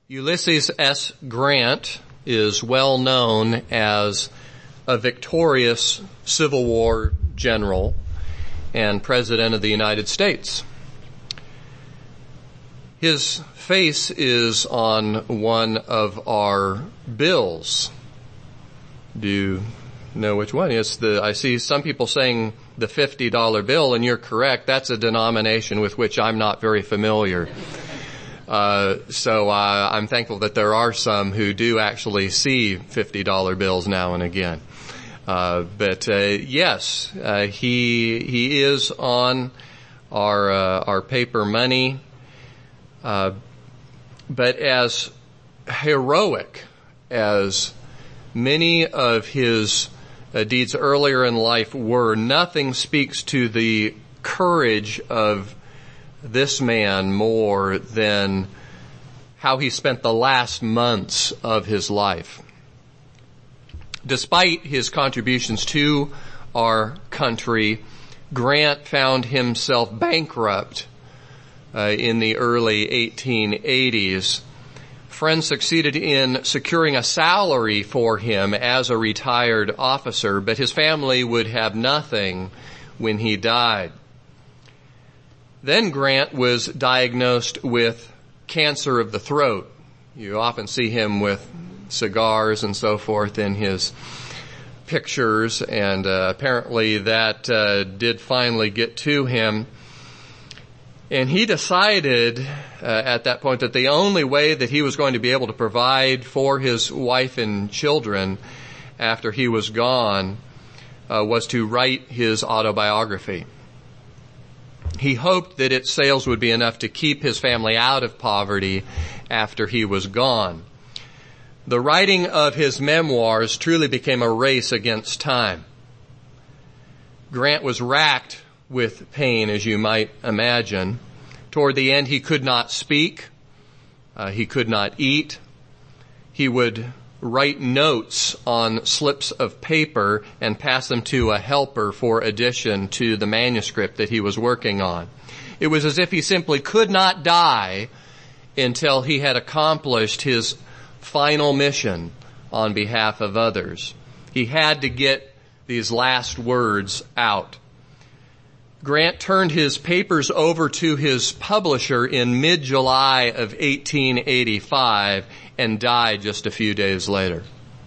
Ulysses S. Grant is well known as a victorious Civil War general and President of the United States. His face is on one of our bills. Do you know which one? I see some people saying the $50 bill, and you're correct. That's a denomination with which I'm not very familiar. So I'm thankful that there are some who do actually see $50 bills now and again. Yes, he is on our paper money. But as heroic as many of his deeds earlier in life were, nothing speaks to the courage of this man more than how he spent the last months of his life. Despite his contributions to our country, Grant found himself bankrupt in the early 1880s. Friends succeeded in securing a salary for him as a retired officer, but his family would have nothing when he died. Then Grant was diagnosed with cancer of the throat. You often see him with cigars and so forth in his pictures, and apparently that did finally get to him. And he decided at that point that the only way that he was going to be able to provide for his wife and children after he was gone was to write his autobiography. He hoped that its sales would be enough to keep his family out of poverty after he was gone. The writing of his memoirs truly became a race against time. Grant was racked with pain, as you might imagine. Toward the end, he could not speak. He could not eat. He would write notes on slips of paper and pass them to a helper for addition to the manuscript that he was working on. It was as if he simply could not die until he had accomplished his final mission on behalf of others. He had to get these last words out. Grant turned his papers over to his publisher in mid-July of 1885 and died just a few days later.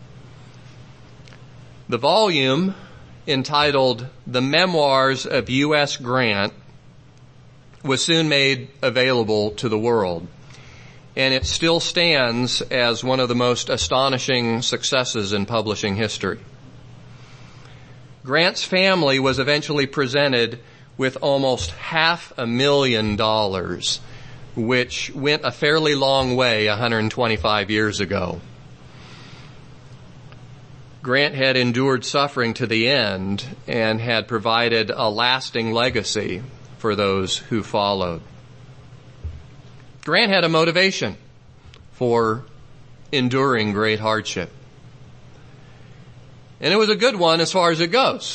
The volume, entitled The Memoirs of U.S. Grant, was soon made available to the world, and it still stands as one of the most astonishing successes in publishing history. Grant's family was eventually presented with almost $500,000, which went a fairly long way 125 years ago. Grant had endured suffering to the end and had provided a lasting legacy for those who followed. Grant had a motivation for enduring great hardship. And it was a good one as far as it goes.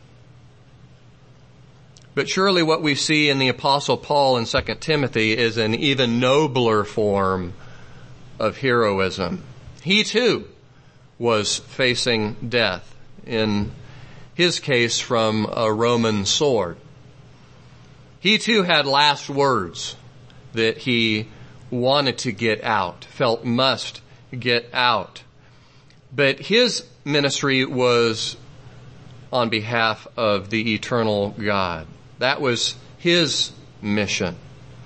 But surely what we see in the Apostle Paul in 2 Timothy is an even nobler form of heroism. He too was facing death, in his case from a Roman sword. He too had last words that he wanted to get out, felt must get out. But his ministry was on behalf of the eternal God. That was his mission.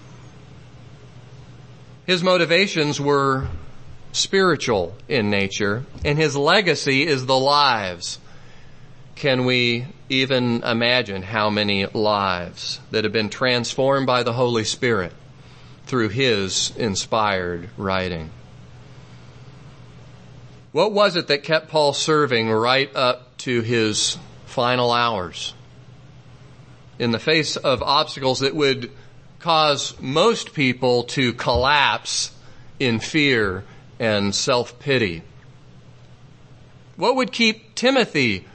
His motivations were spiritual in nature, and his legacy is the lives. Can we even imagine how many lives that have been transformed by the Holy Spirit through his inspired writing? What was it that kept Paul serving right up to his final hours? In the face of obstacles that would cause most people to collapse in fear and self-pity. What would keep Timothy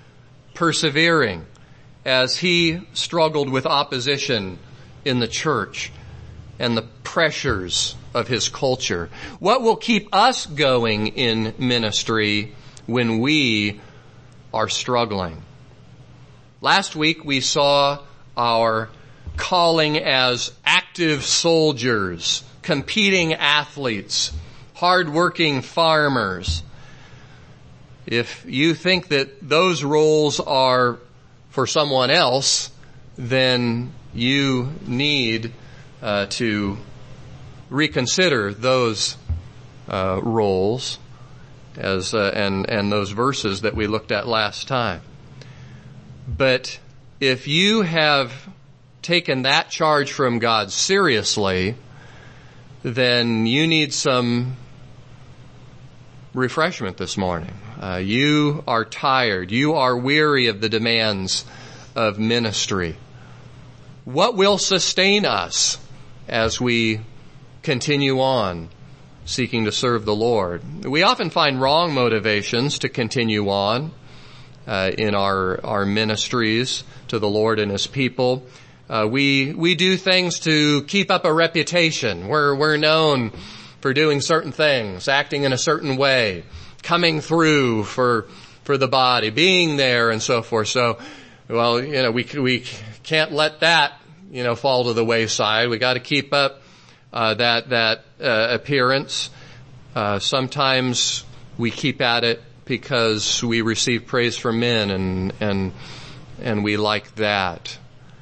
persevering as he struggled with opposition in the church and the pressures of his culture? What will keep us going in ministry when we are struggling? Last week we saw our calling as active soldiers, competing athletes, hard-working farmers. If you think that those roles are for someone else, then you need to reconsider those roles as and those verses that we looked at last time. But if you have taken that charge from God seriously, then you need some refreshment this morning. You are tired. You are weary of the demands of ministry. What will sustain us as we continue on seeking to serve the Lord? We often find wrong motivations to continue on in our ministries to the Lord and His people. We do things to keep up a reputation. We're known for doing certain things, acting in a certain way, coming through for the body, being there, and so forth. So, well, we can't let that fall to the wayside. We got to keep up that appearance. Sometimes we keep at it because we receive praise from men, and we like that.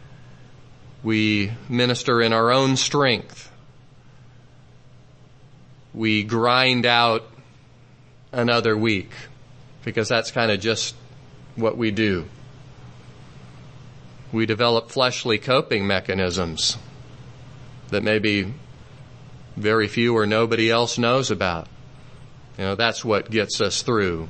We minister in our own strength. We grind out another week because that's kind of just what we do. We develop fleshly coping mechanisms that maybe very few or nobody else knows about. That's what gets us through.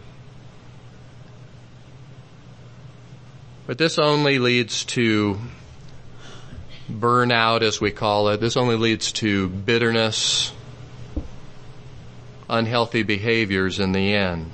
But this only leads to burnout, as we call it. This only leads to bitterness, unhealthy behaviors in the end.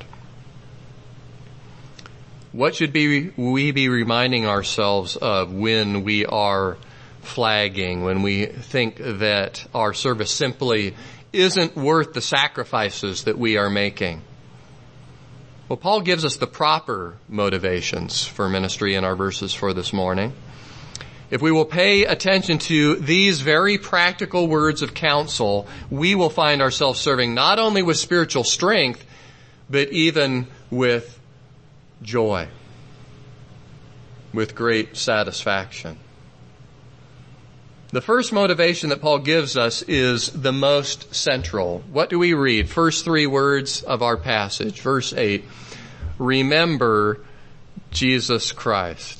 What should we be reminding ourselves of when we are flagging, when we think that our service simply isn't worth the sacrifices that we are making? Well, Paul gives us the proper motivations for ministry in our verses for this morning. If we will pay attention to these very practical words of counsel, we will find ourselves serving not only with spiritual strength, but even with joy, with great satisfaction. The first motivation that Paul gives us is the most central. What do we read? First three words of our passage. Verse 8, remember Jesus Christ.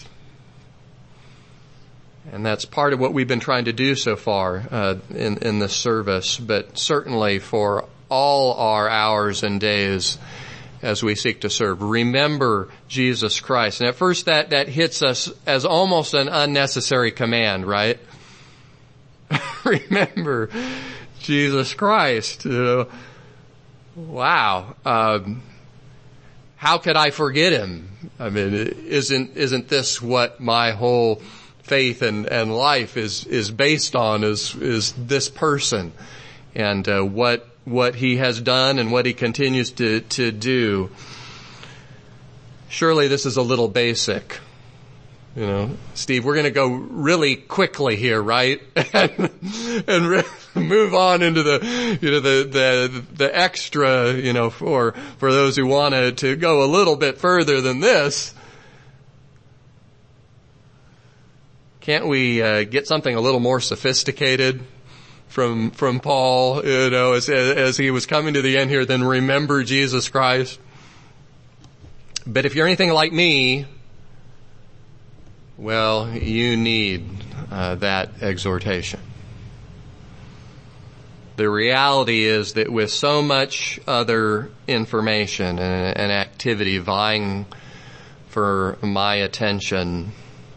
And that's part of what we've been trying to do so far in this service, but certainly for all our hours and days as we seek to serve. Remember Jesus Christ. And at first that hits us as almost an unnecessary command, right? Remember Jesus Christ. Wow. How could I forget him? I mean, isn't this what my whole faith and life is based on, is this person and what he has done and what he continues to do? Surely this is a little basic. Steve, we're going to go really quickly here, right? and move on into the extra, for those who want to go a little bit further than this. Can't we get something a little more sophisticated from Paul, as he was coming to the end here, than remember Jesus Christ? But if you're anything like me, well, you need that exhortation. The reality is that with so much other information and activity vying for my attention,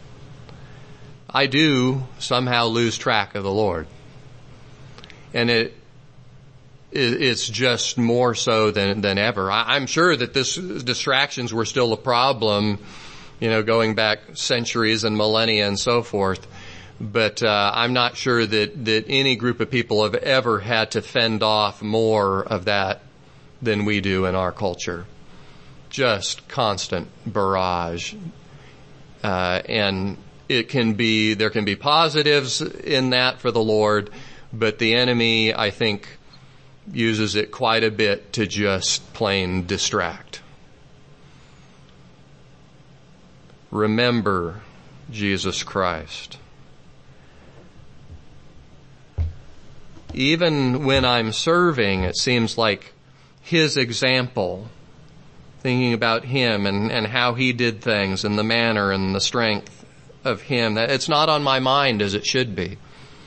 I do somehow lose track of the Lord. And it's just more so than ever. I'm sure that distractions were still a problem, going back centuries and millennia and so forth. But I'm not sure that any group of people have ever had to fend off more of that than we do in our culture. Just constant barrage. And there can be positives in that for the Lord, but the enemy, I think, uses it quite a bit to just plain distract. Remember Jesus Christ. Even when I'm serving, it seems like His example, thinking about Him and how He did things and the manner and the strength of Him, that it's not on my mind as it should be.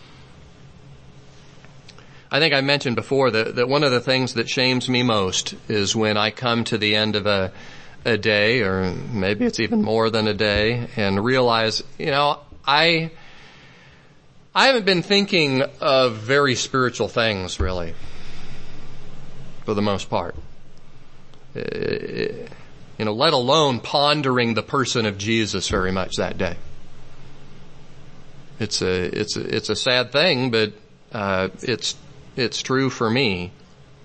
I think I mentioned before that one of the things that shames me most is when I come to the end of a day, or maybe it's even more than a day, and realize, I haven't been thinking of very spiritual things, really, for the most part. Let alone pondering the person of Jesus very much that day. It's a sad thing, but it's true for me.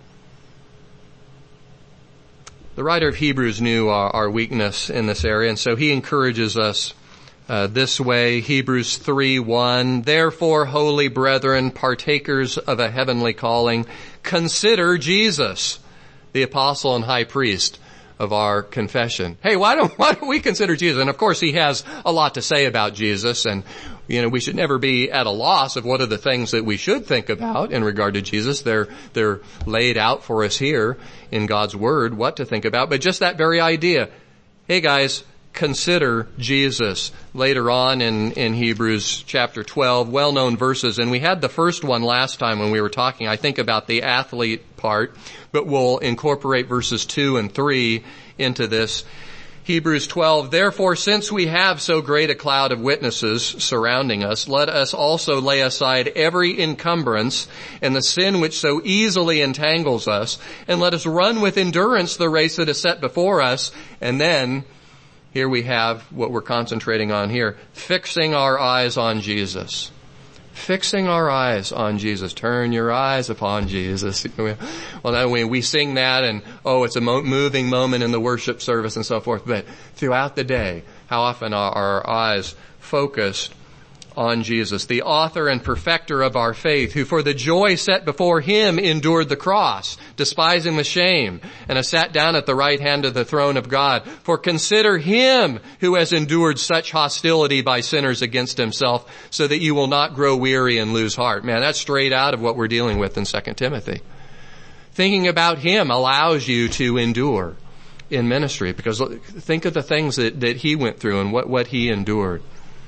The writer of Hebrews knew our weakness in this area, and so he encourages us this way. Hebrews 3:1, therefore, holy brethren, partakers of a heavenly calling, consider Jesus, the apostle and high priest of our confession. Hey, why don't we consider Jesus? And of course, he has a lot to say about Jesus, and we should never be at a loss of what are the things that we should think about in regard to Jesus. They're laid out for us here in God's Word, what to think about. But just that very idea, hey guys, consider Jesus. Later on in Hebrews chapter 12, well-known verses, and we had the first one last time when we were talking, I think, about the athlete part, but we'll incorporate verses 2 and 3 into this. Hebrews 12, therefore, since we have so great a cloud of witnesses surrounding us, let us also lay aside every encumbrance and the sin which so easily entangles us, and let us run with endurance the race that is set before us. And then, here we have what we're concentrating on here, fixing our eyes on Jesus. Fixing our eyes on Jesus. Turn your eyes upon Jesus. Well, we sing that, and it's a moving moment in the worship service and so forth. But throughout the day, how often are our eyes focused on Jesus, the author and perfecter of our faith, who for the joy set before Him endured the cross, despising the shame, and has sat down at the right hand of the throne of God. For consider Him who has endured such hostility by sinners against Himself, so that you will not grow weary and lose heart. Man, that's straight out of what we're dealing with in 2 Timothy. Thinking about Him allows you to endure in ministry, because think of the things that He went through and what He endured.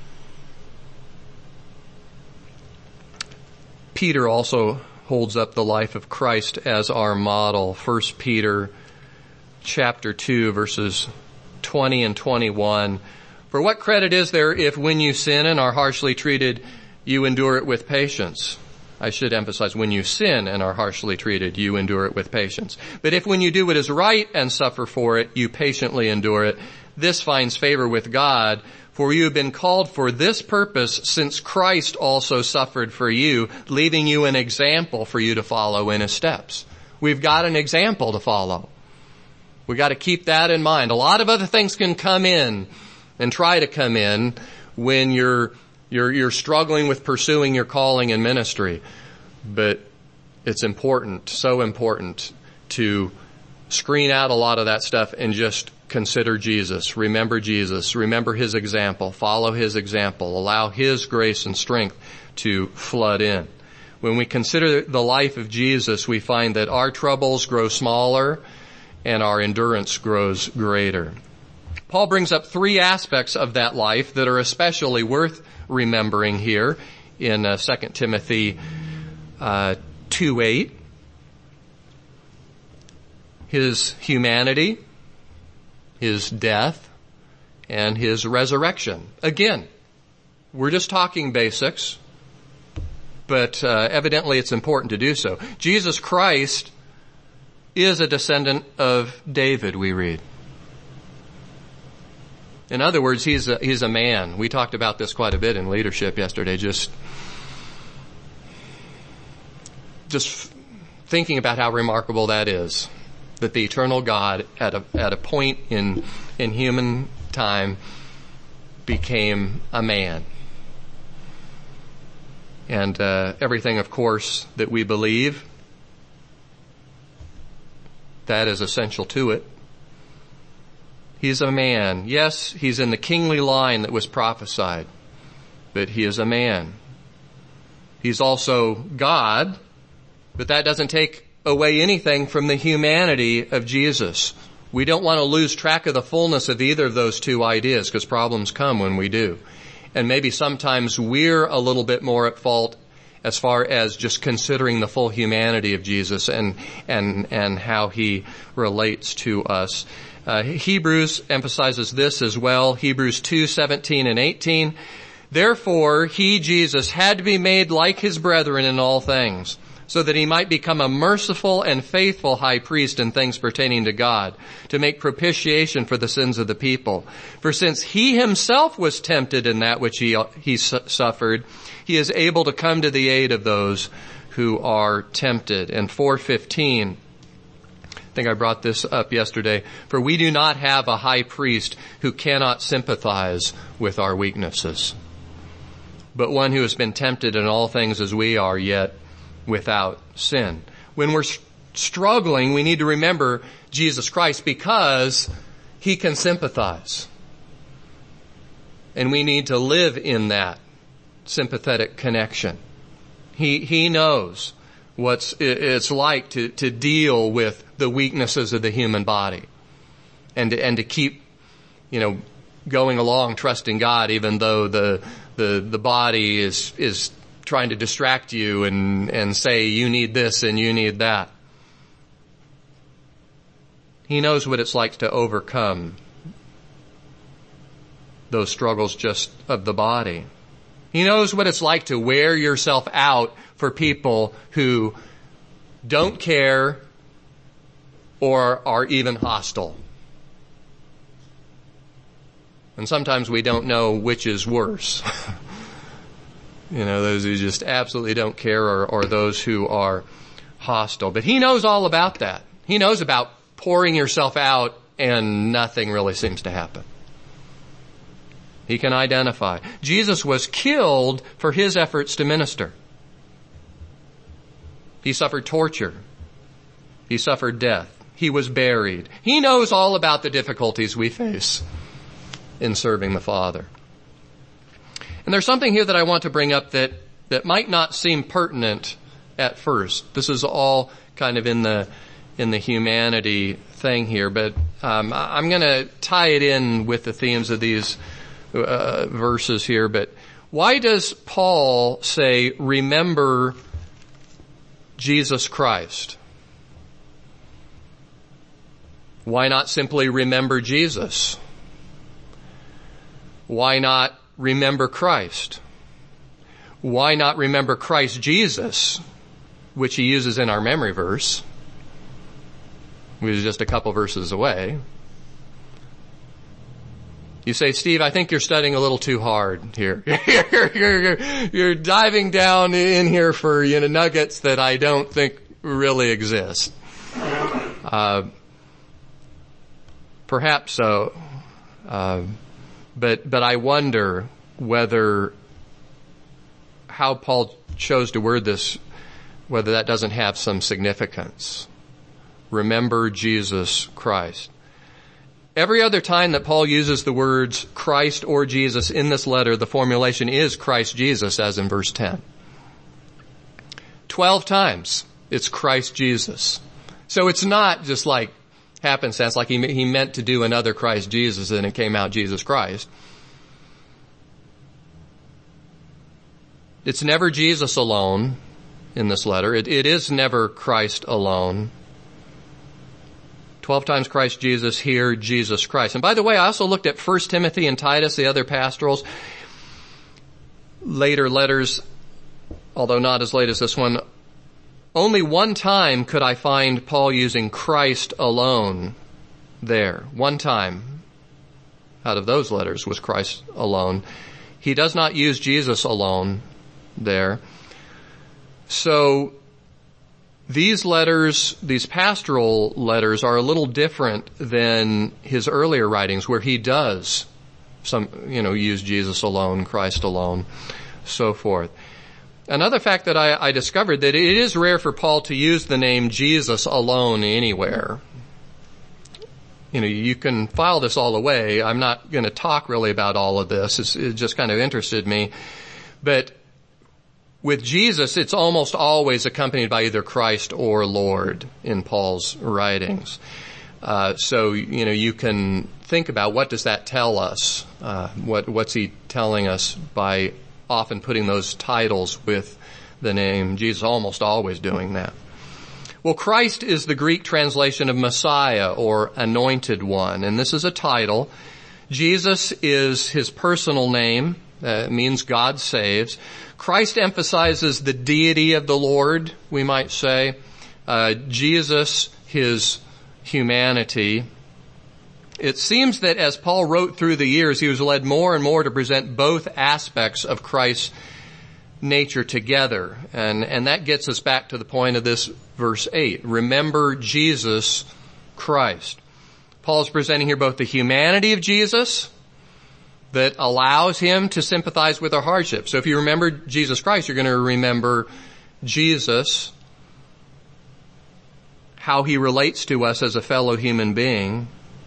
Peter also holds up the life of Christ as our model. 1 Peter chapter 2, verses 20 and 21. For what credit is there if when you sin and are harshly treated, you endure it with patience? I should emphasize, when you sin and are harshly treated, you endure it with patience. But if when you do what is right and suffer for it, you patiently endure it, this finds favor with God. For you have been called for this purpose, since Christ also suffered for you, leaving you an example for you to follow in His steps. We've got an example to follow. We've got to keep that in mind. A lot of other things can come in and try to come in when you're struggling with pursuing your calling in ministry. But it's important, so important, to screen out a lot of that stuff and just consider Jesus. Remember Jesus. Remember His example. Follow His example. Allow His grace and strength to flood in. When we consider the life of Jesus, we find that our troubles grow smaller and our endurance grows greater. Paul brings up three aspects of that life that are especially worth remembering here in 2 Timothy 2:8. His humanity, His death, and His resurrection. Again, we're just talking basics, but evidently it's important to do so. Jesus Christ is a descendant of David, we read. In other words, he's a man. We talked about this quite a bit in leadership yesterday, just thinking about how remarkable that is, that the eternal God at a point in human time became a man. And everything, of course, that we believe, that is essential to it. He's a man. Yes, he's in the kingly line that was prophesied, but he is a man. He's also God, but that doesn't take away anything from the humanity of Jesus. We don't want to lose track of the fullness of either of those two ideas, because problems come when we do. And maybe sometimes we're a little bit more at fault as far as just considering the full humanity of Jesus and how he relates to us. Hebrews emphasizes this as well. Hebrews 2:17 and 18. Therefore, he, Jesus, had to be made like his brethren in all things, so that he might become a merciful and faithful high priest in things pertaining to God, to make propitiation for the sins of the people. For since he himself was tempted in that which he suffered, he is able to come to the aid of those who are tempted. And 4:15, I think I brought this up yesterday, for we do not have a high priest who cannot sympathize with our weaknesses, but one who has been tempted in all things as we are, yet without sin. When we're struggling, we need to remember Jesus Christ, because he can sympathize. And we need to live in that sympathetic connection. He knows what it's like to deal with the weaknesses of the human body, and to keep, going along trusting God, even though the body is trying to distract you and say you need this and you need that. He knows what it's like to overcome those struggles just of the body. He knows what it's like to wear yourself out for people who don't care or are even hostile. And sometimes we don't know which is worse. Those who just absolutely don't care or those who are hostile. But he knows all about that. He knows about pouring yourself out and nothing really seems to happen. He can identify. Jesus was killed for his efforts to minister. He suffered torture. He suffered death. He was buried. He knows all about the difficulties we face in serving the Father. And there's something here that I want to bring up that might not seem pertinent at first. This is all kind of in the humanity thing here, but I'm going to tie it in with the themes of these verses here. But why does Paul say, remember Jesus Christ? Why not simply remember Jesus? Why not remember Christ? Why not remember Christ Jesus, which he uses in our memory verse, which is just a couple verses away? You say, Steve, I think you're studying a little too hard here. You're diving down in here for nuggets that I don't think really exist. Perhaps so. But I wonder how Paul chose to word this, whether that doesn't have some significance. Remember Jesus Christ. Every other time that Paul uses the words Christ or Jesus in this letter, the formulation is Christ Jesus, as in verse 10. 12 times it's Christ Jesus. So it's not just like happenstance, like he meant to do another Christ Jesus and it came out Jesus Christ. It's never Jesus alone in this letter. It is never Christ alone. 12 times Christ Jesus, here Jesus Christ. And by the way, I also looked at 1 Timothy and Titus, the other pastorals, later letters, although not as late as this one. Only one time could I find Paul using Christ alone there. One time. out of those letters was Christ alone. He does not use Jesus alone there. So these letters, these pastoral letters, are a little different than his earlier writings where he does use Jesus alone, Christ alone, so forth. Another fact that I discovered that it is rare for Paul to use the name Jesus alone anywhere. You can file this all away. I'm not going to talk really about all of this. It just kind of interested me. But with Jesus, it's almost always accompanied by either Christ or Lord in Paul's writings. So you can think about what does that tell us? What's he telling us by often putting those titles with the name Jesus, almost always doing that. Well, Christ is the Greek translation of Messiah or Anointed One, and this is a title. Jesus is his personal name. It means God saves. Christ emphasizes the deity of the Lord, we might say. Jesus, his humanity. It seems that as Paul wrote through the years, he was led more and more to present both aspects of Christ's nature together. And that gets us back to the point of this verse 8. Remember Jesus Christ. Paul is presenting here both the humanity of Jesus that allows him to sympathize with our hardships. So if you remember Jesus Christ, you're going to remember Jesus, how he relates to us as a fellow human being.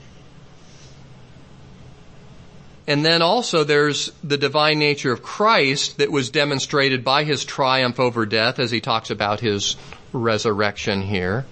And then also there's the divine nature of Christ that was demonstrated by his triumph over death as he talks about his resurrection here.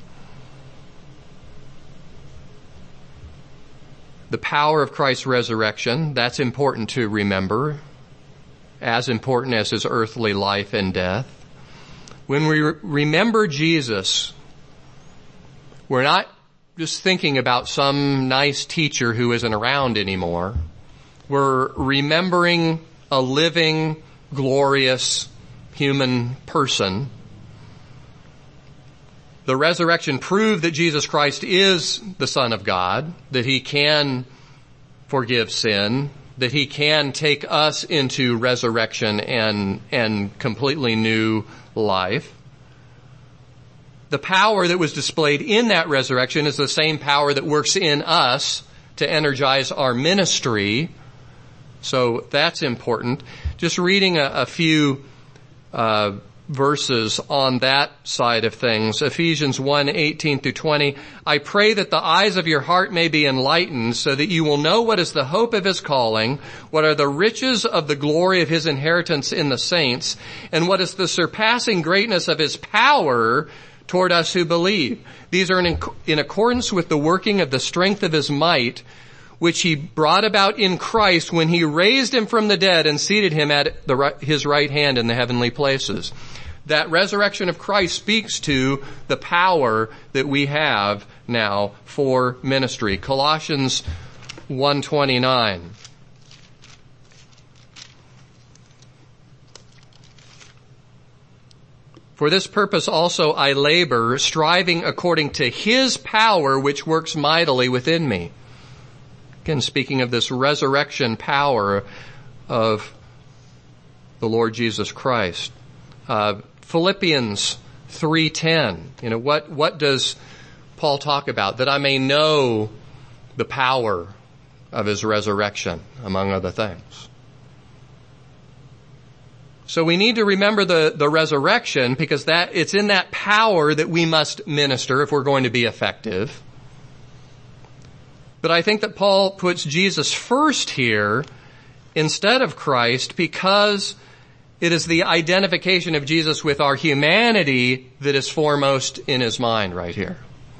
The power of Christ's resurrection, that's important to remember, as important as his earthly life and death. When we remember Jesus, we're not just thinking about some nice teacher who isn't around anymore. We're remembering a living, glorious human person. The resurrection proved that Jesus Christ is the Son of God, that he can forgive sin, that he can take us into resurrection and completely new life. The power that was displayed in that resurrection is the same power that works in us to energize our ministry. So that's important. Just reading a few verses on that side of things. Ephesians 1:18-20. I pray that the eyes of your heart may be enlightened so that you will know what is the hope of his calling, what are the riches of the glory of his inheritance in the saints, and what is the surpassing greatness of his power toward us who believe. These are in accordance with the working of the strength of his might, which he brought about in Christ when he raised him from the dead and seated him at his right hand in the heavenly places. That resurrection of Christ speaks to the power that we have now for ministry. Colossians 1:29. For this purpose also I labor, striving according to his power which works mightily within me. Again, speaking of this resurrection power of the Lord Jesus Christ. Philippians 3:10. What does Paul talk about? That I may know the power of his resurrection, among other things. So we need to remember the resurrection because it's in that power that we must minister if we're going to be effective. But I think that Paul puts Jesus first here instead of Christ because it is the identification of Jesus with our humanity that is foremost in his mind right here.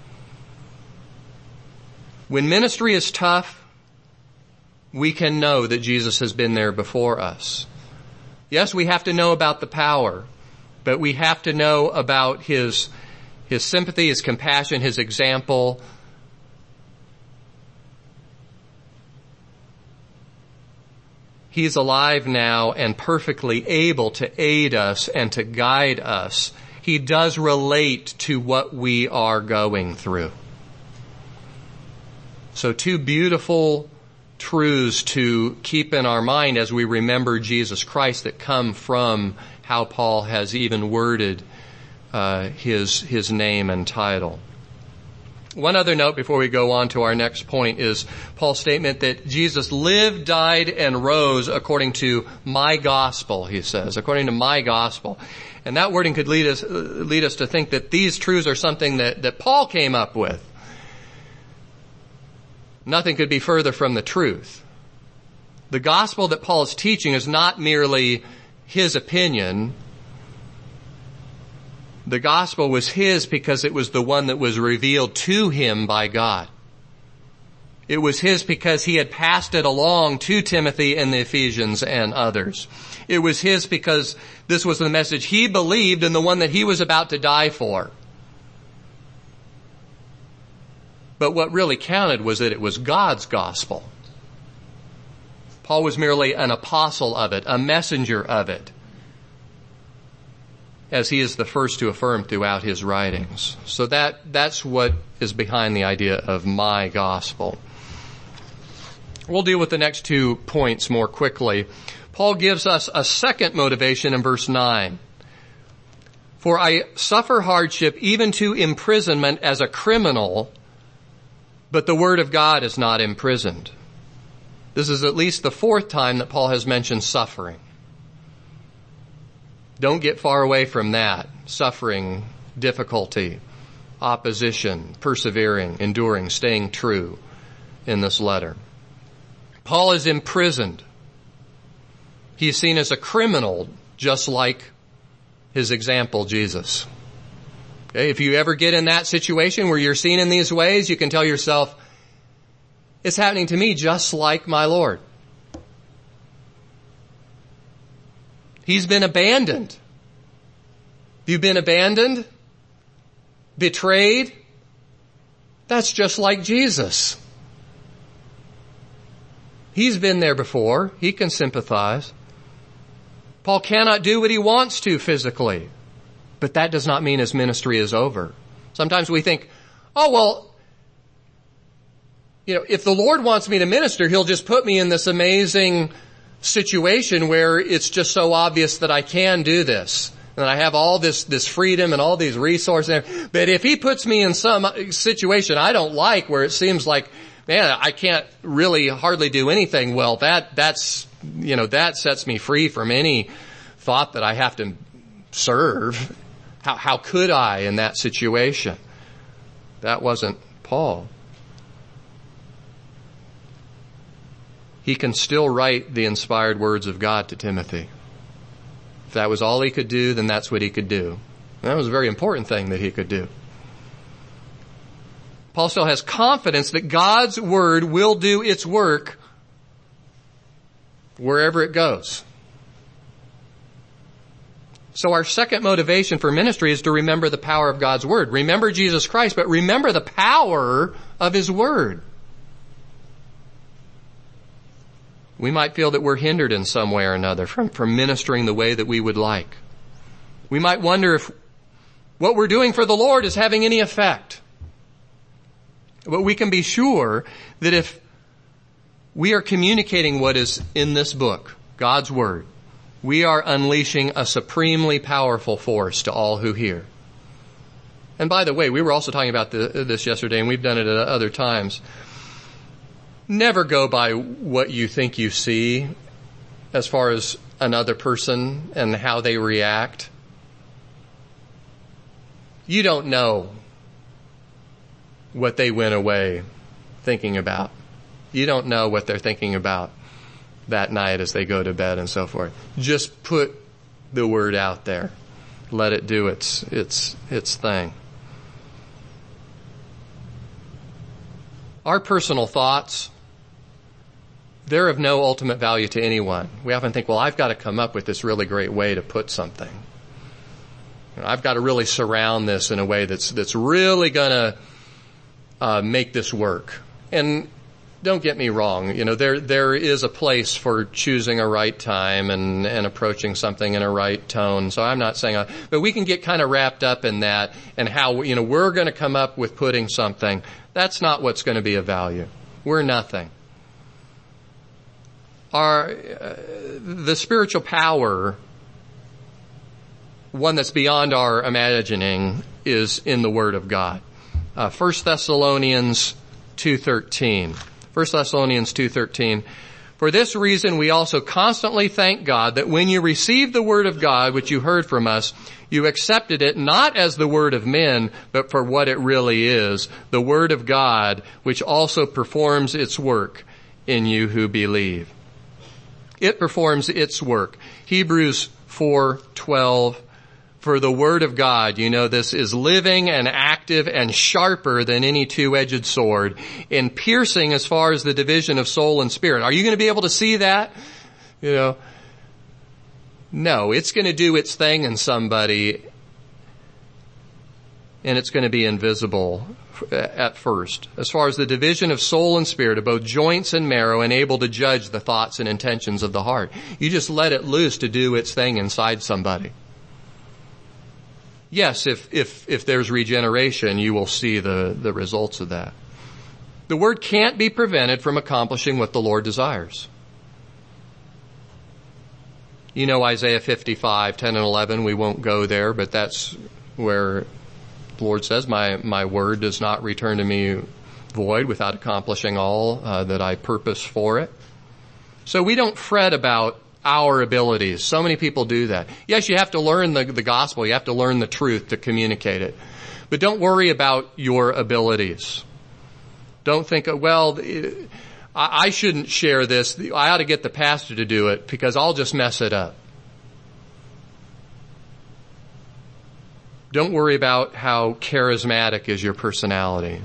When ministry is tough, we can know that Jesus has been there before us. Yes, we have to know about the power, but we have to know about his sympathy, his compassion, his example. He's alive now and perfectly able to aid us and to guide us. He does relate to what we are going through. So two beautiful truths to keep in our mind as we remember Jesus Christ that come from how Paul has even worded his name and title. One other note before we go on to our next point is Paul's statement that Jesus lived, died, and rose according to my gospel, he says, according to my gospel. And that wording could lead us to think that these truths are something that Paul came up with. Nothing could be further from the truth. The gospel that Paul is teaching is not merely his opinion. The gospel was his because it was the one that was revealed to him by God. It was his because he had passed it along to Timothy and the Ephesians and others. It was his because this was the message he believed and the one that he was about to die for. But what really counted was that it was God's gospel. Paul was merely an apostle of it, a messenger of it, as he is the first to affirm throughout his writings. So that's what is behind the idea of my gospel. We'll deal with the next 2 points more quickly. Paul gives us a second motivation in verse 9. For I suffer hardship even to imprisonment as a criminal, but the word of God is not imprisoned. This is at least the 4th time that Paul has mentioned suffering. Don't get far away from that. Suffering, difficulty, opposition, persevering, enduring, staying true in this letter. Paul is imprisoned. He is seen as a criminal, just like his example, Jesus. Okay, if you ever get in that situation where you're seen in these ways, you can tell yourself, it's happening to me just like my Lord. He's been abandoned. You've been abandoned, betrayed. That's just like Jesus. He's been there before. He can sympathize. Paul cannot do what he wants to physically, but that does not mean his ministry is over. Sometimes we think, oh, well, if the Lord wants me to minister, he'll just put me in this amazing situation where it's just so obvious that I can do this. And I have all this freedom and all these resources. But if he puts me in some situation I don't like where it seems like, man, I can't really hardly do anything, well, that sets me free from any thought that I have to serve. How could I in that situation? That wasn't Paul. He can still write the inspired words of God to Timothy. If that was all he could do, then that's what he could do. And that was a very important thing that he could do. Paul still has confidence that God's word will do its work wherever it goes. So our second motivation for ministry is to remember the power of God's word. Remember Jesus Christ, but remember the power of his word. We might feel that we're hindered in some way or another from ministering the way that we would like. We might wonder if what we're doing for the Lord is having any effect. But we can be sure that if we are communicating what is in this book, God's Word, we are unleashing a supremely powerful force to all who hear. And by the way, we were also talking about this yesterday, and we've done it at other times. Never go by what you think you see as far as another person and how they react. You don't know what they went away thinking about. You don't know what they're thinking about that night as they go to bed and so forth. Just put the word out there. Let it do its thing. Our personal thoughts, they're of no ultimate value to anyone. We often think, well, I've got to come up with this really great way to put something. I've got to really surround this in a way that's really going to make this work. And don't get me wrong, there is a place for choosing a right time and approaching something in a right tone. So I'm not saying, but we can get kind of wrapped up in that and how, we're going to come up with putting something. That's not what's going to be of value. We're nothing. the spiritual power, one that's beyond our imagining, is in the Word of God. 1 Thessalonians 2:13. 1 Thessalonians 2:13. For this reason we also constantly thank God that when you received the word of God, which you heard from us, you accepted it not as the word of men, but for what it really is, the word of God, which also performs its work in you who believe. It performs its work. Hebrews 4:12. For the word of God, you know this, is living and active and sharper than any two-edged sword, and piercing as far as the division of soul and spirit. Are you going to be able to see that? No, it's going to do its thing in somebody, and it's going to be invisible at first. As far as the division of soul and spirit, of both joints and marrow, and able to judge the thoughts and intentions of the heart. You just let it loose to do its thing inside somebody. Yes, if there's regeneration, you will see the results of that. The word can't be prevented from accomplishing what the Lord desires. You know Isaiah 55, 10 and 11, we won't go there, but that's where the Lord says, my word does not return to me void without accomplishing all that I purpose for it. So we don't fret about our abilities. So many people do that. Yes, you have to learn the gospel. You have to learn the truth to communicate it. But don't worry about your abilities. Don't think, well, I shouldn't share this. I ought to get the pastor to do it because I'll just mess it up. Don't worry about how charismatic is your personality.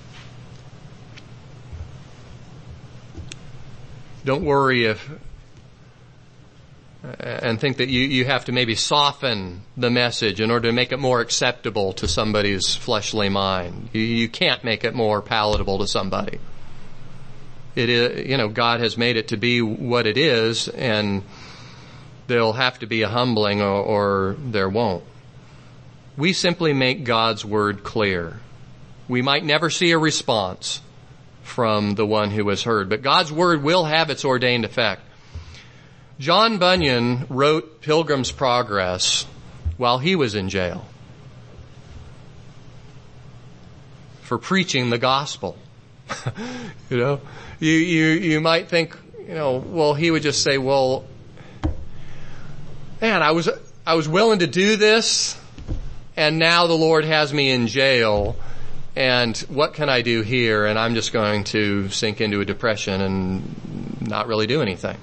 Don't worry and think that you have to maybe soften the message in order to make it more acceptable to somebody's fleshly mind. You can't make it more palatable to somebody. It is, God has made it to be what it is, and there'll have to be a humbling or there won't. We simply make God's word clear. We might never see a response from the one who has heard, but God's word will have its ordained effect. John Bunyan wrote Pilgrim's Progress while he was in jail for preaching the gospel. You might think, well, he would just say, well, man, I was willing to do this, and now the Lord has me in jail, and what can I do here? And I'm just going to sink into a depression and not really do anything.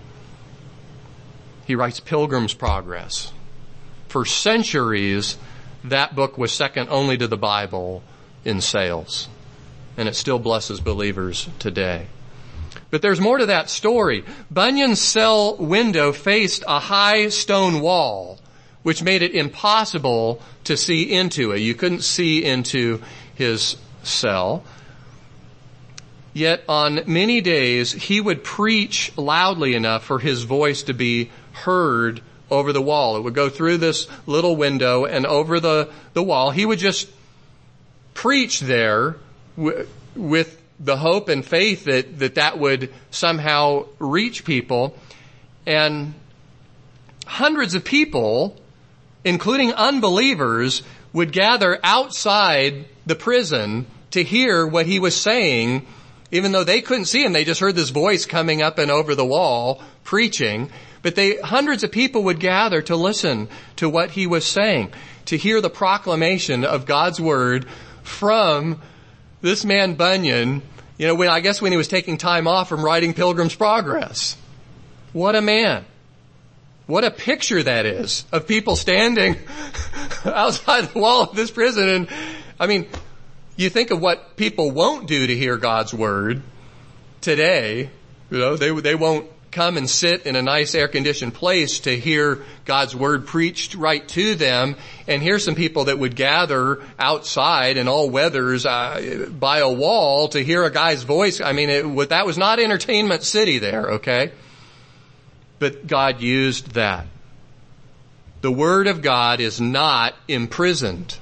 He writes Pilgrim's Progress. For centuries, that book was second only to the Bible in sales. And it still blesses believers today. But there's more to that story. Bunyan's cell window faced a high stone wall, which made it impossible to see into it. You couldn't see into his cell. Yet on many days, he would preach loudly enough for his voice to be heard over the wall. It would go through this little window and over the wall. He would just preach there with the hope and faith that would somehow reach people. And hundreds of people, including unbelievers, would gather outside the prison to hear what he was saying, even though they couldn't see him. They just heard this voice coming up and over the wall preaching. But hundreds of people would gather to listen to what he was saying, to hear the proclamation of God's word from this man Bunyan, when he was taking time off from writing Pilgrim's Progress. What a man. What a picture that is of people standing outside the wall of this prison. And you think of what people won't do to hear God's word today. They won't come and sit in a nice air-conditioned place to hear God's word preached right to them. And here's some people that would gather outside in all weathers by a wall to hear a guy's voice. That was not Entertainment City there, okay? But God used that. The word of God is not imprisoned.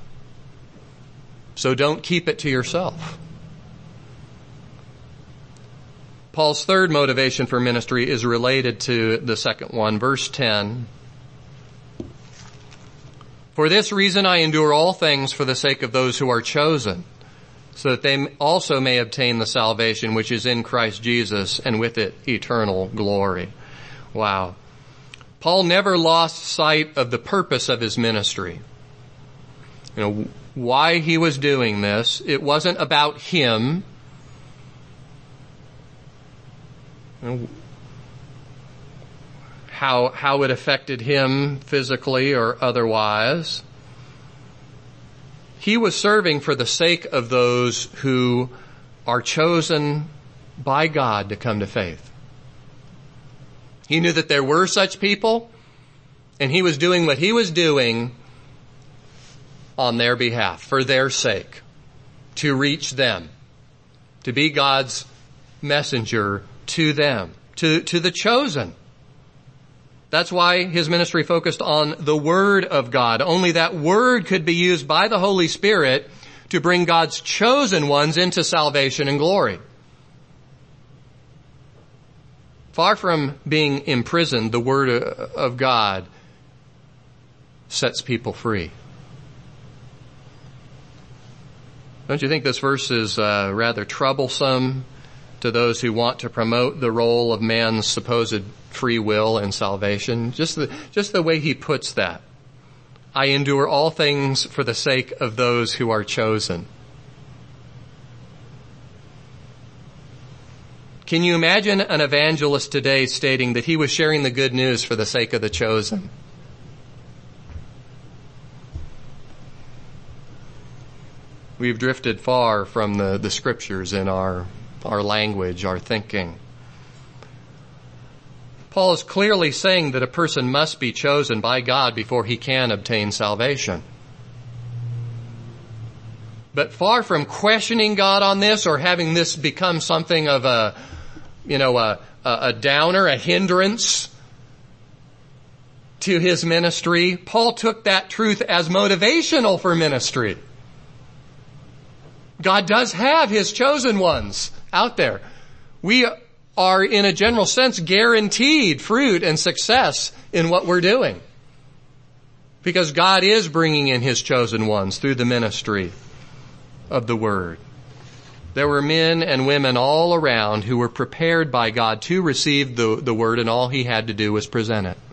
So don't keep it to yourself. Paul's third motivation for ministry is related to the second one. Verse 10. For this reason I endure all things for the sake of those who are chosen, so that they also may obtain the salvation which is in Christ Jesus, and with it eternal glory. Wow. Paul never lost sight of the purpose of his ministry. Why he was doing this. It wasn't about him. How it affected him physically or otherwise. He was serving for the sake of those who are chosen by God to come to faith. He knew that there were such people, and he was doing what he was doing on their behalf, for their sake, to reach them, to be God's messenger to them, to the chosen. That's why his ministry focused on the Word of God. Only that Word could be used by the Holy Spirit to bring God's chosen ones into salvation and glory. Far from being imprisoned, the Word of God sets people free. Don't you think this verse is rather troublesome to those who want to promote the role of man's supposed free will and salvation? Just the way he puts that. I endure all things for the sake of those who are chosen. Can you imagine an evangelist today stating that he was sharing the good news for the sake of the chosen? We've drifted far from the scriptures in our language, our thinking. Paul is clearly saying that a person must be chosen by God before he can obtain salvation. But far from questioning God on this or having this become something of a downer, a hindrance to his ministry, Paul took that truth as motivational for ministry. God does have his chosen ones out there. We are, in a general sense, guaranteed fruit and success in what we're doing, because God is bringing in his chosen ones through the ministry of the Word. There were men and women all around who were prepared by God to receive the Word, and all he had to do was present it.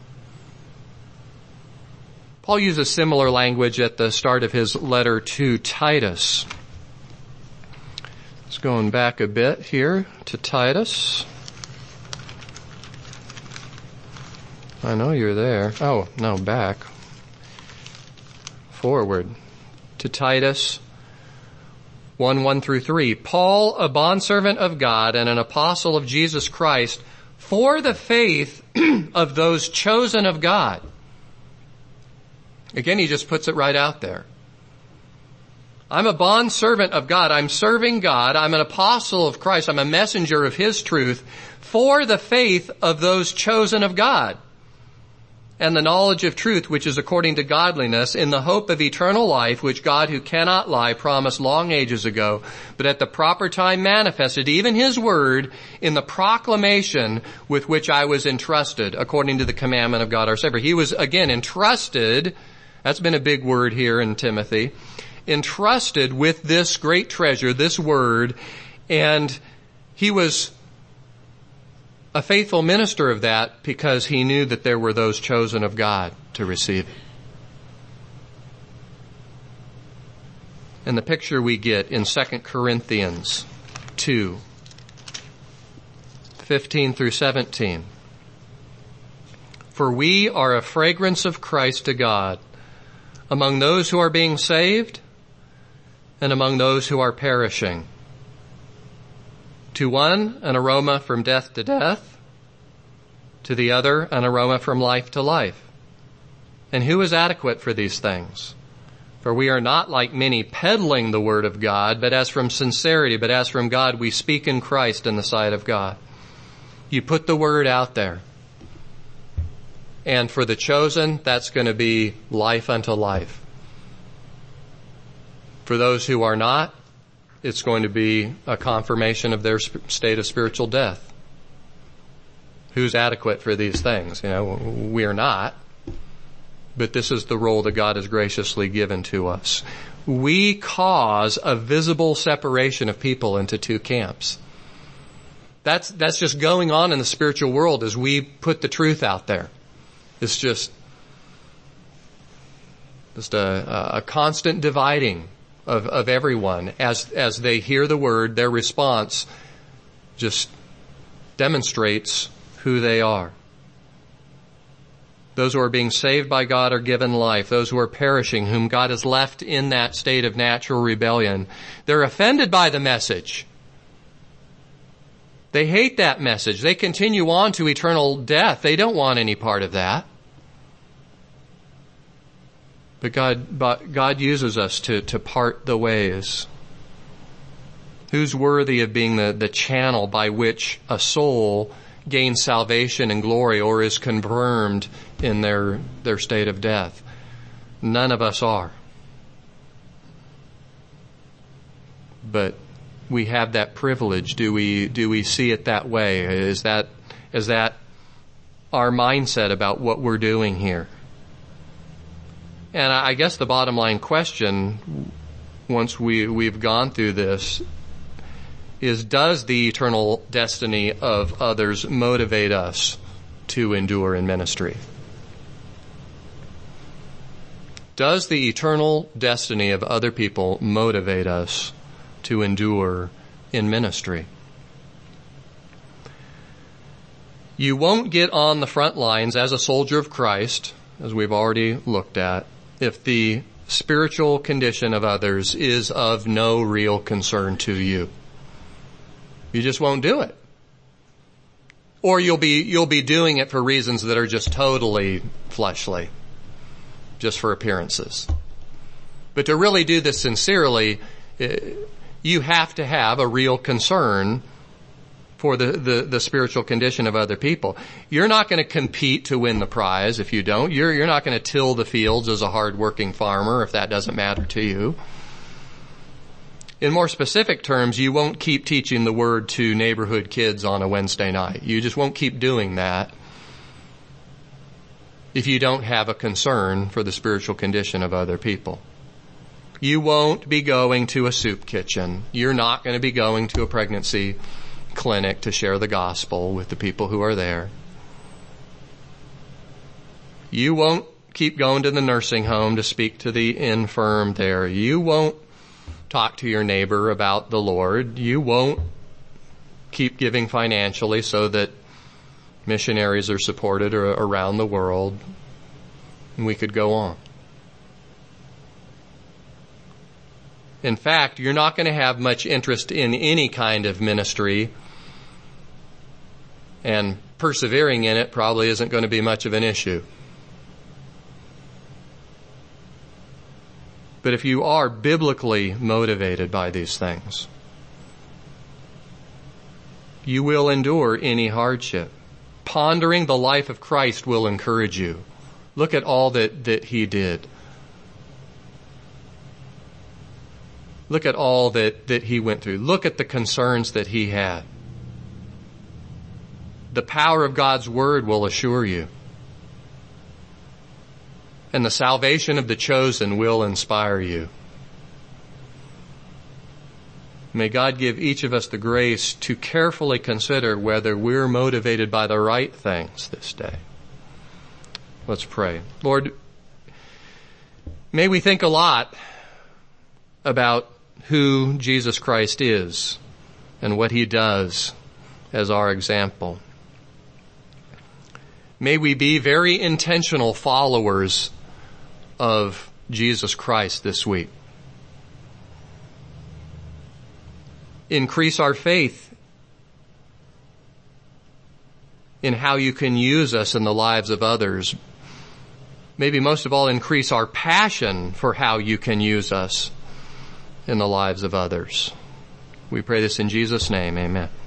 Paul uses similar language at the start of his letter to Titus. It's going back a bit here to Titus. I know you're there. Oh, no, back. Forward to Titus 1:1-3. Paul, a bondservant of God and an apostle of Jesus Christ, for the faith of those chosen of God. Again, he just puts it right out there. I'm a bondservant of God. I'm serving God. I'm an apostle of Christ. I'm a messenger of his truth for the faith of those chosen of God, and the knowledge of truth which is according to godliness, in the hope of eternal life, which God, who cannot lie, promised long ages ago, but at the proper time manifested, even his word, in the proclamation with which I was entrusted, according to the commandment of God our Savior. He was, again, entrusted. That's been a big word here in Timothy. Entrusted with this great treasure, this word, and he was a faithful minister of that because he knew that there were those chosen of God to receive it. And the picture we get in 2 Corinthians 2:15-17. For we are a fragrance of Christ to God among those who are being saved and among those who are perishing. To one, an aroma from death to death. To the other, an aroma from life to life. And who is adequate for these things? For we are not like many peddling the word of God, but as from sincerity, but as from God, we speak in Christ in the sight of God. You put the word out there. And for the chosen, that's going to be life unto life. For those who are not, it's going to be a confirmation of their state of spiritual death. Who's adequate for these things? We are not. But this is the role that God has graciously given to us. We cause a visible separation of people into two camps. That's just going on in the spiritual world as we put the truth out there. It's just a constant dividing of everyone as they hear the word. Their response just demonstrates who they are. Those who are being saved by God are given life. Those who are perishing, whom God has left in that state of natural rebellion, they're offended by the message. They hate that message. They continue on to eternal death. They don't want any part of that. But God uses us to part the ways. Who's worthy of being the channel by which a soul gains salvation and glory or is confirmed in their state of death? None of us are. But we have that privilege. Do we see it that way? Is that our mindset about what we're doing here? And I guess the bottom line question, once we've gone through this, is does the eternal destiny of others motivate us to endure in ministry? Does the eternal destiny of other people motivate us to endure in ministry? You won't get on the front lines as a soldier of Christ, as we've already looked at, if the spiritual condition of others is of no real concern to you. You just won't do it. Or you'll be doing it for reasons that are just totally fleshly, just for appearances. But to really do this sincerely, you have to have a real concern for the spiritual condition of other people. You're not going to compete to win the prize if you don't. You're not going to till the fields as a hard-working farmer if that doesn't matter to you. In more specific terms, you won't keep teaching the word to neighborhood kids on a Wednesday night. You just won't keep doing that if you don't have a concern for the spiritual condition of other people. You won't be going to a soup kitchen. You're not going to be going to a pregnancy clinic to share the gospel with the people who are there. You won't keep going to the nursing home to speak to the infirm there. You won't talk to your neighbor about the Lord. You won't keep giving financially so that missionaries are supported around the world. And we could go on. In fact, you're not going to have much interest in any kind of ministry, and persevering in it probably isn't going to be much of an issue. But if you are biblically motivated by these things, you will endure any hardship. Pondering the life of Christ will encourage you. Look at all that He did. Look at all that He went through. Look at the concerns that He had. The power of God's Word will assure you. And the salvation of the chosen will inspire you. May God give each of us the grace to carefully consider whether we're motivated by the right things this day. Let's pray. Lord, may we think a lot about who Jesus Christ is and what He does as our example. May we be very intentional followers of Jesus Christ this week. Increase our faith in how You can use us in the lives of others. Maybe most of all, increase our passion for how You can use us in the lives of others. We pray this in Jesus' name. Amen.